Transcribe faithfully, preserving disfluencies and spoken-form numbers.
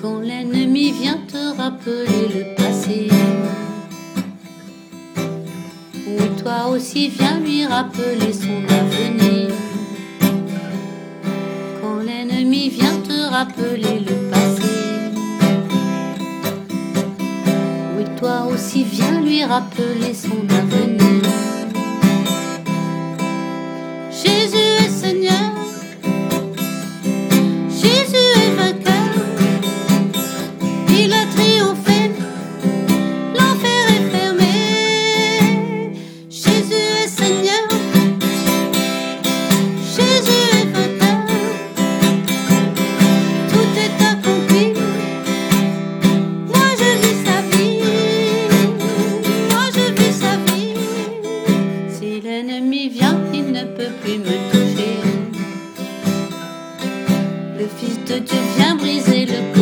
Quand l'ennemi vient te rappeler le passé, oui, toi aussi viens lui rappeler son avenir. Quand l'ennemi vient te rappeler le passé, oui, toi aussi viens lui rappeler son avenir. Jésus est Seigneur, Jésus est vainqueur, il a triomphé, l'enfer est fermé. Jésus est Seigneur, Jésus est vainqueur, tout est accompli. Moi je vis sa vie, moi je vis sa vie. Si l'ennemi vient, il ne peut plus me toucher. Le Fils de Dieu vient briser le corps.